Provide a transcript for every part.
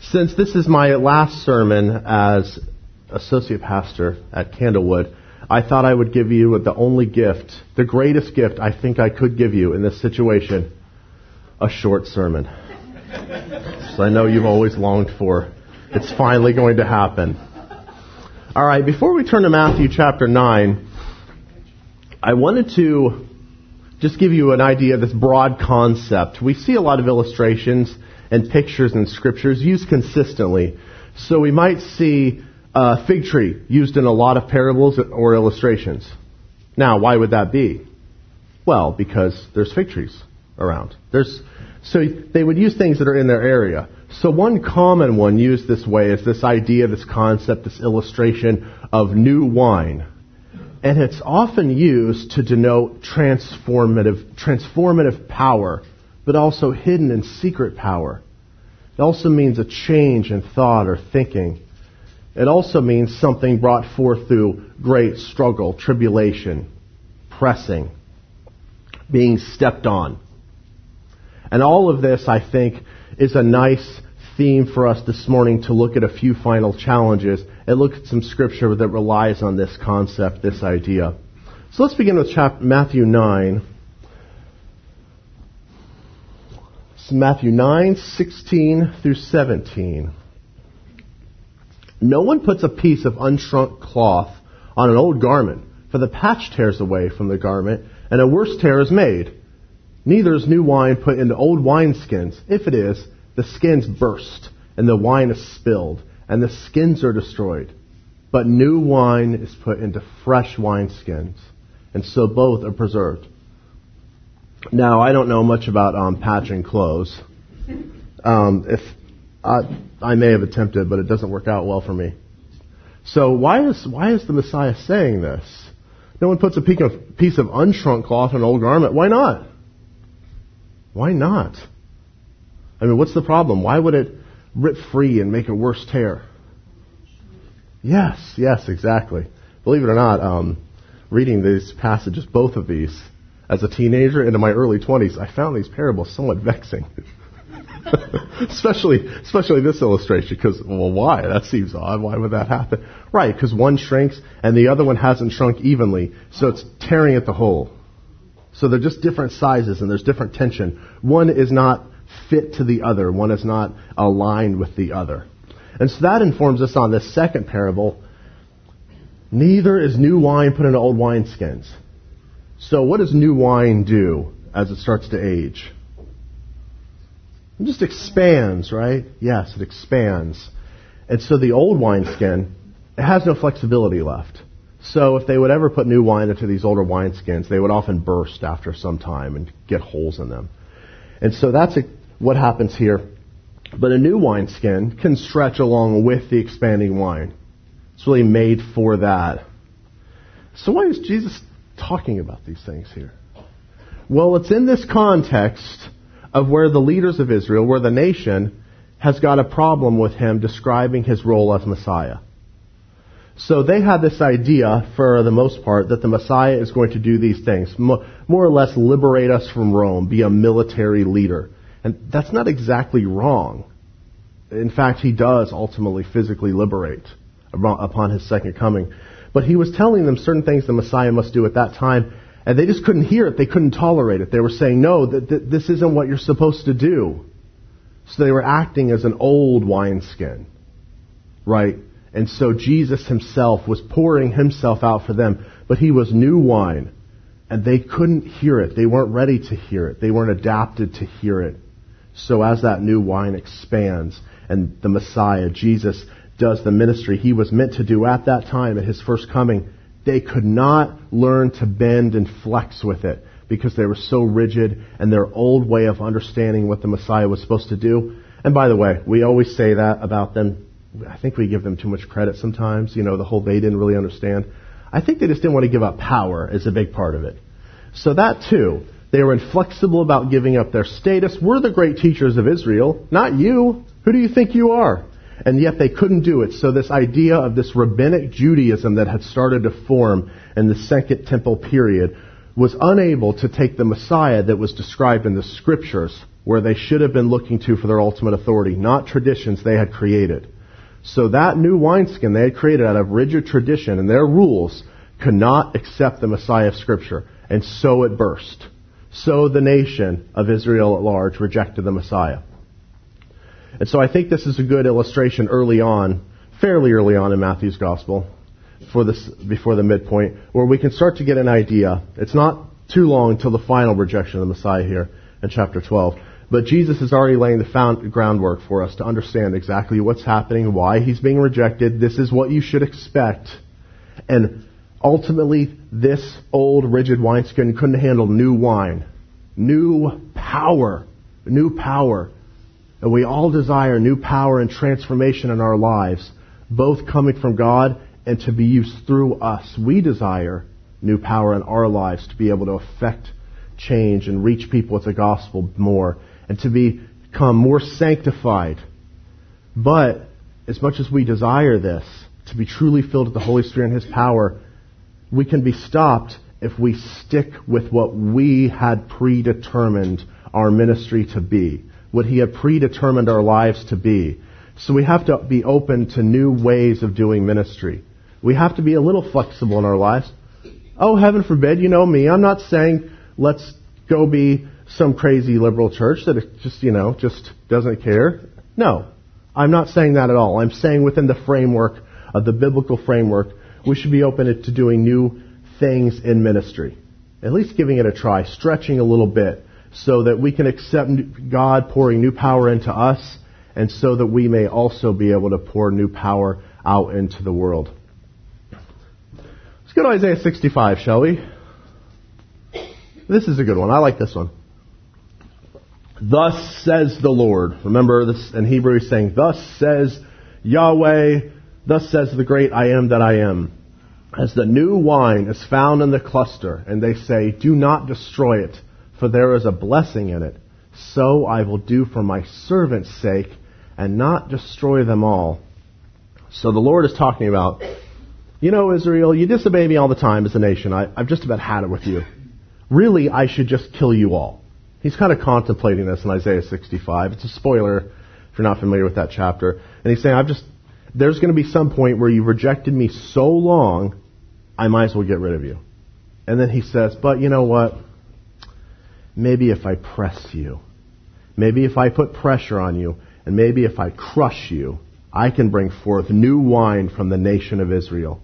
Since this is my last sermon as associate pastor at Candlewood, I thought I would give you the only gift, the greatest gift I think I could give you in this situation, a short sermon. So I know you've always longed for. It's finally going to happen. All right, before we turn to Matthew chapter 9, I wanted to just give you an idea of this broad concept. We see a lot of illustrations and pictures in scriptures used consistently. So we might see a fig tree used in a lot of parables or illustrations. Now, why would that be? Well, because there's fig trees around. So they would use things that are in their area. So one common one used this way is this idea, this concept, this illustration of new wine. And it's often used to denote transformative power, but also hidden and secret power. It also means a change in thought or thinking. It also means something brought forth through great struggle, tribulation, pressing, being stepped on. And all of this, I think, is a nice theme for us this morning to look at a few final challenges and look at some scripture that relies on this concept, this idea. So let's begin with Matthew 9. It's Matthew 9, 16 through 17. No one puts a piece of unshrunk cloth on an old garment, for the patch tears away from the garment, and a worse tear is made. Neither is new wine put into old wineskins. If it is, the skins burst, and the wine is spilled, and the skins are destroyed. But new wine is put into fresh wineskins, and so both are preserved. Now, I don't know much about patching clothes. If I may have attempted, but it doesn't work out well for me. So why is the Messiah saying this? No one puts a piece of unshrunk cloth on an old garment. Why not? Why not? I mean, what's the problem? Why would it rip free and make a worse tear? Yes, exactly. Believe it or not, reading these passages, both of these, as a teenager into my early 20s, I found these parables somewhat vexing. especially this illustration, because, well, why? That seems odd. Why would that happen? Right, because one shrinks and the other one hasn't shrunk evenly, so it's tearing at the hole. So they're just different sizes and there's different tension. One is not fit to the other. One is not aligned with the other. And so that informs us on this second parable. Neither is new wine put into old wineskins. So what does new wine do as it starts to age? It just expands, right? Yes, it expands. And so the old wineskin, it has no flexibility left. So if they would ever put new wine into these older wineskins, they would often burst after some time and get holes in them. And so that's what happens here. But a new wineskin can stretch along with the expanding wine. It's really made for that. So why is Jesus talking about these things here? Well, it's in this context of where the leaders of Israel, where the nation, has got a problem with him describing his role as Messiah. So they had this idea, for the most part, that the Messiah is going to do these things, more or less liberate us from Rome, be a military leader. And that's not exactly wrong. In fact, he does ultimately physically liberate upon his second coming. But he was telling them certain things the Messiah must do at that time, and they just couldn't hear it. They couldn't tolerate it. They were saying, no, this isn't what you're supposed to do. So they were acting as an old wineskin, right? And so Jesus himself was pouring himself out for them, but he was new wine, and they couldn't hear it. They weren't ready to hear it. They weren't adapted to hear it. So as that new wine expands, and the Messiah, Jesus, does the ministry he was meant to do at that time, at his first coming, they could not learn to bend and flex with it because they were so rigid and their old way of understanding what the Messiah was supposed to do. And by the way, we always say that about them. I think we give them too much credit sometimes, the whole they didn't really understand. I think they just didn't want to give up power as a big part of it. So that too, they were inflexible about giving up their status. We're the great teachers of Israel, not you. Who do you think you are? And yet they couldn't do it. So this idea of this rabbinic Judaism that had started to form in the Second Temple period was unable to take the Messiah that was described in the Scriptures where they should have been looking to for their ultimate authority, not traditions they had created. So that new wineskin they had created out of rigid tradition and their rules could not accept the Messiah of Scripture. And so it burst. So the nation of Israel at large rejected the Messiah. And so I think this is a good illustration early on, fairly early on in Matthew's Gospel, before the midpoint, where we can start to get an idea. It's not too long till the final rejection of the Messiah here in chapter 12. But Jesus is already laying the groundwork for us to understand exactly what's happening, why he's being rejected. This is what you should expect. And ultimately, this old rigid wineskin couldn't handle new wine. New power. New power. And we all desire new power and transformation in our lives, both coming from God and to be used through us. We desire new power in our lives to be able to affect change and reach people with the gospel more and to become more sanctified. But as much as we desire this, to be truly filled with the Holy Spirit and His power, we can be stopped if we stick with what we had predetermined our ministry to be, what He had predetermined our lives to be. So we have to be open to new ways of doing ministry. We have to be a little flexible in our lives. Oh, heaven forbid, you know me. I'm not saying let's go be some crazy liberal church that just doesn't care. No, I'm not saying that at all. I'm saying within the framework of the biblical framework, we should be open to doing new things in ministry. At least giving it a try, stretching a little bit so that we can accept God pouring new power into us and so that we may also be able to pour new power out into the world. Let's go to Isaiah 65, shall we? This is a good one. I like this one. Thus says the Lord. Remember this in Hebrew he's saying, thus says Yahweh, thus says the great I am that I am. As the new wine is found in the cluster, and they say, do not destroy it, for there is a blessing in it. So I will do for my servant's sake, and not destroy them all. So the Lord is talking about, you know, Israel, you disobey me all the time as a nation. I've just about had it with you. Really, I should just kill you all. He's kind of contemplating this in Isaiah 65. It's a spoiler if you're not familiar with that chapter. And he's saying, there's going to be some point where you've rejected me so long, I might as well get rid of you. And then he says, but you know what? Maybe if I press you, maybe if I put pressure on you, and maybe if I crush you, I can bring forth new wine from the nation of Israel.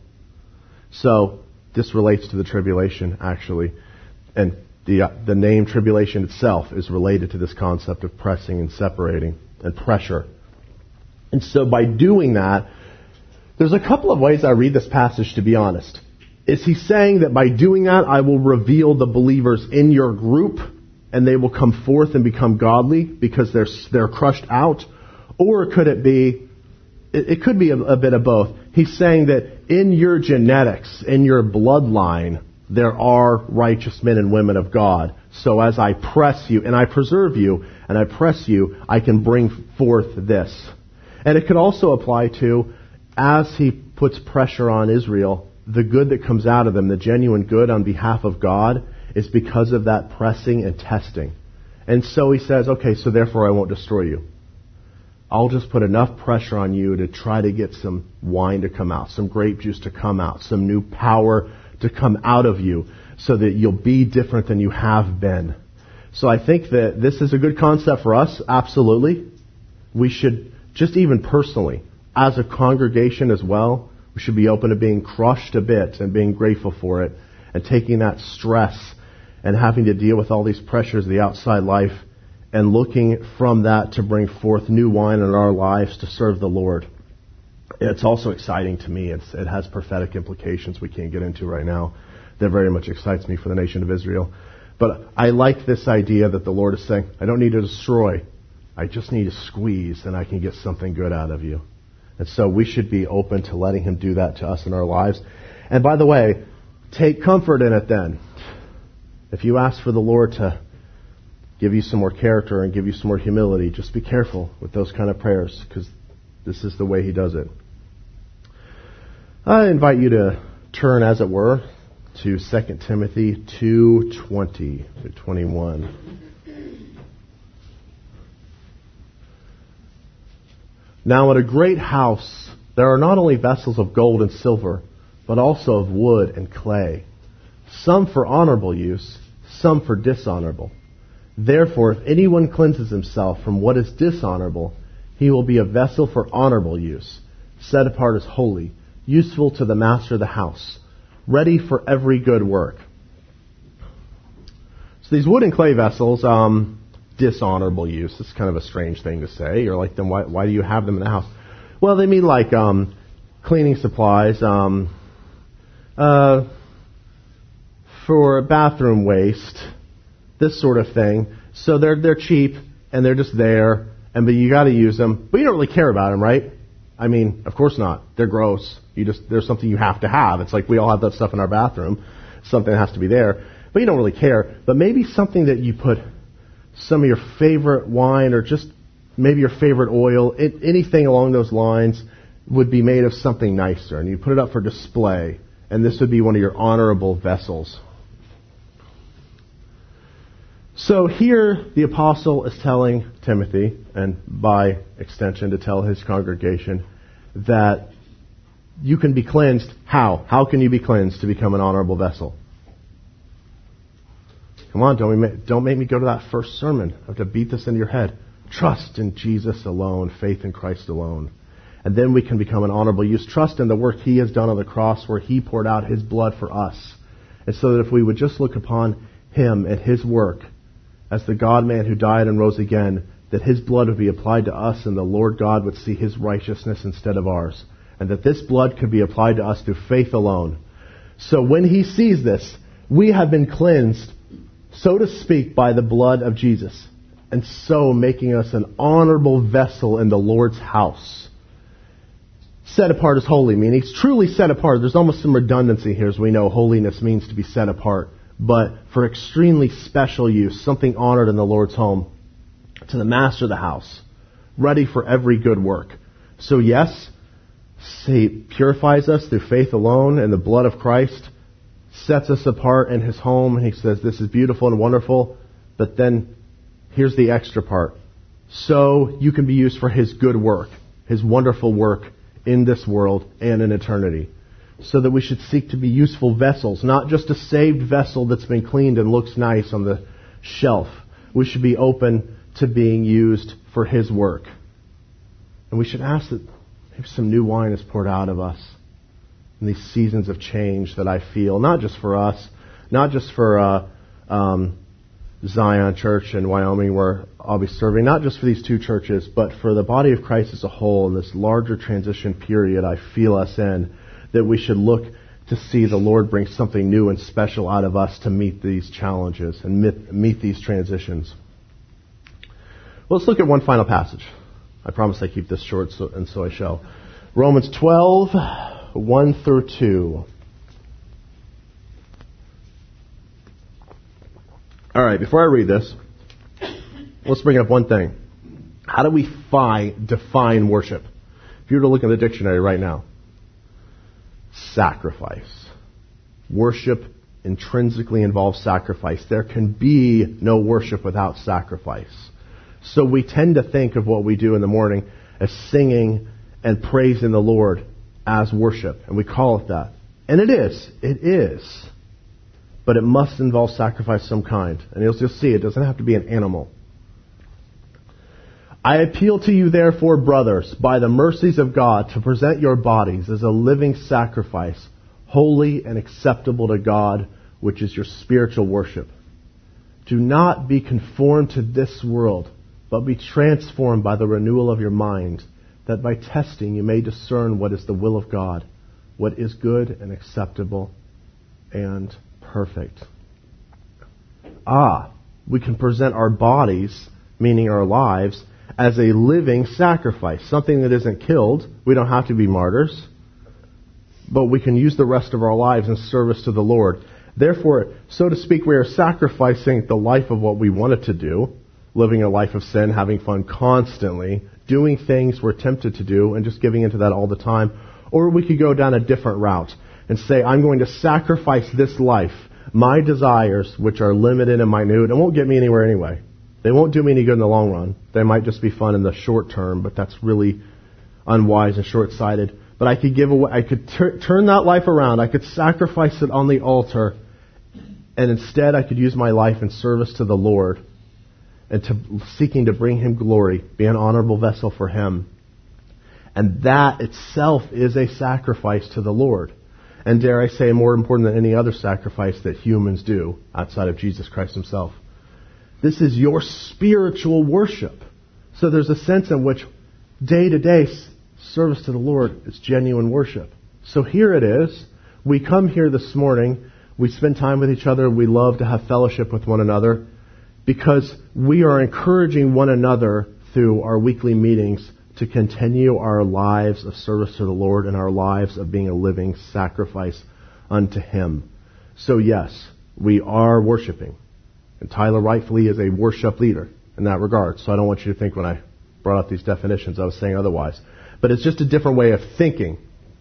So this relates to the tribulation, actually. And the name tribulation itself is related to this concept of pressing and separating and pressure. And so by doing that, there's a couple of ways I read this passage, to be honest. Is he saying that by doing that, I will reveal the believers in your group and they will come forth and become godly because they're crushed out? Or could it be, it could be a bit of both. He's saying that in your genetics, in your bloodline, there are righteous men and women of God. So as I press you and I preserve you and I press you, I can bring forth this. And it could also apply to, as he puts pressure on Israel, the good that comes out of them, the genuine good on behalf of God, is because of that pressing and testing. And so he says, okay, so therefore I won't destroy you. I'll just put enough pressure on you to try to get some wine to come out, some grape juice to come out, some new power to come out of you so that you'll be different than you have been. So I think that this is a good concept for us, absolutely. We should, just even personally, as a congregation as well, we should be open to being crushed a bit and being grateful for it and taking that stress and having to deal with all these pressures of the outside life and looking from that to bring forth new wine in our lives to serve the Lord. It's also exciting to me. It has prophetic implications we can't get into right now. That very much excites me for the nation of Israel. But I like this idea that the Lord is saying, I don't need to destroy. I just need to squeeze and I can get something good out of you. And so we should be open to letting Him do that to us in our lives. And by the way, take comfort in it then. If you ask for the Lord to give you some more character and give you some more humility, just be careful with those kind of prayers, because this is the way He does it. I invite you to turn, as it were, to 2 Timothy 2:20 to 21. Now in a great house there are not only vessels of gold and silver, but also of wood and clay, some for honorable use, some for dishonorable. Therefore, if anyone cleanses himself from what is dishonorable, he will be a vessel for honorable use, set apart as holy, useful to the master of the house, ready for every good work. So these wood and clay vessels, dishonorable use. It's kind of a strange thing to say. You're like, then why do you have them in the house? Well, they mean like cleaning supplies, for bathroom waste, this sort of thing. So they're cheap and they're just there, but you got to use them. But you don't really care about them, right? I mean, of course not. They're gross. There's something you have to have. It's like we all have that stuff in our bathroom. Something has to be there, but you don't really care. But maybe something that you put some of your favorite wine or just maybe your favorite oil, anything along those lines would be made of something nicer, and you put it up for display, and this would be one of your honorable vessels. So here the apostle is telling Timothy, and by extension to tell his congregation, that you can be cleansed. How? How can you be cleansed to become an honorable vessel? Come on, don't make me go to that first sermon. I have to beat this into your head. Trust in Jesus alone, faith in Christ alone. And then we can become an honorable use. Trust in the work He has done on the cross where He poured out His blood for us. And so that if we would just look upon Him and His work as the God-man who died and rose again, that His blood would be applied to us and the Lord God would see His righteousness instead of ours. And that this blood could be applied to us through faith alone. So when He sees this, we have been cleansed, so to speak, by the blood of Jesus. And so making us an honorable vessel in the Lord's house. Set apart as holy, meaning He's truly set apart. There's almost some redundancy here, as we know holiness means to be set apart. But for extremely special use, something honored in the Lord's home, to the master of the house, ready for every good work. So yes, He purifies us through faith alone and the blood of Christ, sets us apart in His home, and He says this is beautiful and wonderful, but then here's the extra part. So you can be used for His good work, His wonderful work in this world and in eternity. So that we should seek to be useful vessels, not just a saved vessel that's been cleaned and looks nice on the shelf. We should be open to being used for His work. And we should ask that maybe some new wine is poured out of us in these seasons of change that I feel, not just for us, not just for Zion Church in Wyoming where I'll be serving, not just for these two churches, but for the body of Christ as a whole in this larger transition period I feel us in, that we should look to see the Lord bring something new and special out of us to meet these challenges and meet these transitions. Well, let's look at one final passage. I promise I keep this short, and so I shall. Romans 12, 1 through 2. All right, before I read this, let's bring up one thing. How do we define worship? If you were to look in the dictionary right now, sacrifice. Worship intrinsically involves sacrifice. There can be no worship without sacrifice. So we tend to think of what we do in the morning as singing and praising the Lord as worship, and we call it that. And it is. But it must involve sacrifice of some kind. And you'll just see it doesn't have to be an animal. I appeal to you, therefore, brothers, by the mercies of God, to present your bodies as a living sacrifice, holy and acceptable to God, which is your spiritual worship. Do not be conformed to this world, but be transformed by the renewal of your mind, that by testing you may discern what is the will of God, what is good and acceptable and perfect. We can present our bodies, meaning our lives, as a living sacrifice, something that isn't killed. We don't have to be martyrs, but we can use the rest of our lives in service to the Lord. Therefore, so to speak, we are sacrificing the life of what we wanted to do, living a life of sin, having fun constantly, doing things we're tempted to do, and just giving into that all the time. Or we could go down a different route and say, I'm going to sacrifice this life, my desires, which are limited and minute, and won't get me anywhere anyway. They won't do me any good in the long run. They might just be fun in the short term, but that's really unwise and short-sighted. But I could give away, I could turn that life around. I could sacrifice it on the altar, and instead I could use my life in service to the Lord and to seeking to bring Him glory, be an honorable vessel for Him. And that itself is a sacrifice to the Lord. And dare I say, more important than any other sacrifice that humans do outside of Jesus Christ Himself. This is your spiritual worship. So there's a sense in which day-to-day service to the Lord is genuine worship. So here it is. We come here this morning. We spend time with each other. We love to have fellowship with one another because we are encouraging one another through our weekly meetings to continue our lives of service to the Lord and our lives of being a living sacrifice unto Him. So yes, we are worshiping. And Tyler rightfully is a worship leader in that regard. So I don't want you to think when I brought up these definitions I was saying otherwise. But it's just a different way of thinking.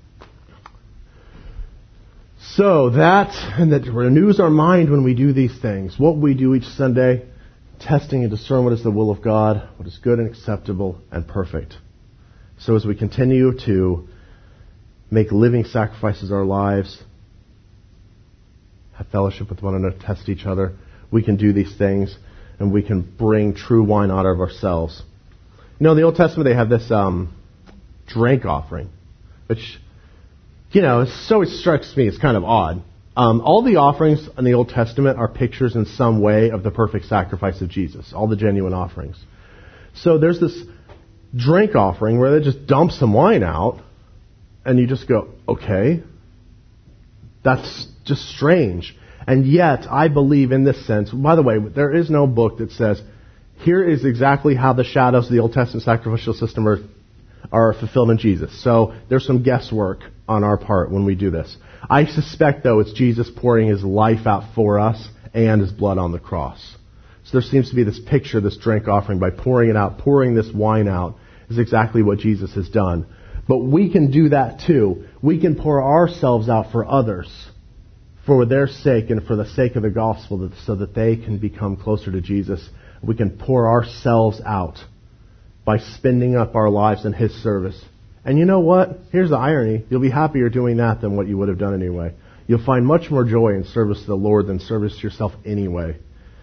So that renews our mind when we do these things. What we do each Sunday, testing and discern what is the will of God, what is good and acceptable and perfect. So as we continue to make living sacrifices our lives, have fellowship with one another, test each other, we can do these things and we can bring true wine out of ourselves. You know, in the Old Testament they have this drink offering, which, you know, so it strikes me as kind of odd. All the offerings in the Old Testament are pictures in some way of the perfect sacrifice of Jesus, all the genuine offerings. So there's this drink offering where they just dump some wine out, and you just go, okay, that's just strange. And yet, I believe in this sense, by the way, there is no book that says, here is exactly how the shadows of the Old Testament sacrificial system are fulfilled in Jesus. So there's some guesswork on our part when we do this. I suspect, though, it's Jesus pouring His life out for us and His blood on the cross. So there seems to be this picture, this drink offering, by pouring it out, pouring this wine out, is exactly what Jesus has done. But we can do that too. We can pour ourselves out for others, for their sake and for the sake of the gospel, so that they can become closer to Jesus. We can pour ourselves out by spending up our lives in His service. And you know what? Here's the irony. You'll be happier doing that than what you would have done anyway. You'll find much more joy in service to the Lord than service to yourself anyway.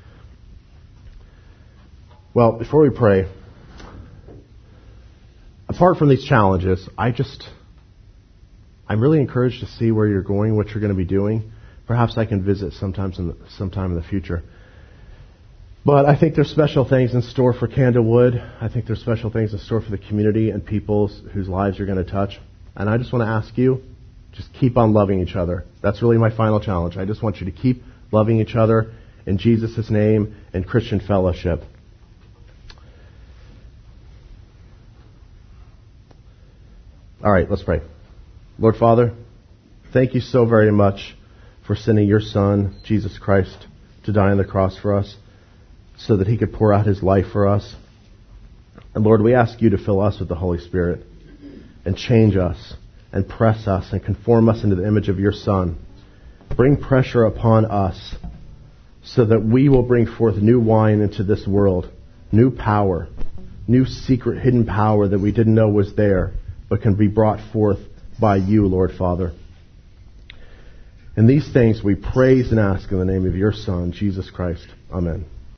Well, before we pray, apart from these challenges, I'm really encouraged to see where you're going, what you're going to be doing. Perhaps I can visit sometime in the future. But I think there's special things in store for Candlewood. I think there's special things in store for the community and people whose lives you're going to touch. And I just want to ask you, just keep on loving each other. That's really my final challenge. I just want you to keep loving each other in Jesus' name and Christian fellowship. All right, let's pray. Lord Father, thank you so very much for sending your Son, Jesus Christ, to die on the cross for us, so that He could pour out His life for us. And Lord, we ask you to fill us with the Holy Spirit and change us and press us and conform us into the image of your Son. Bring pressure upon us so that we will bring forth new wine into this world, new power, new secret hidden power that we didn't know was there, but can be brought forth by you, Lord Father. And these things we praise and ask in the name of your Son, Jesus Christ. Amen.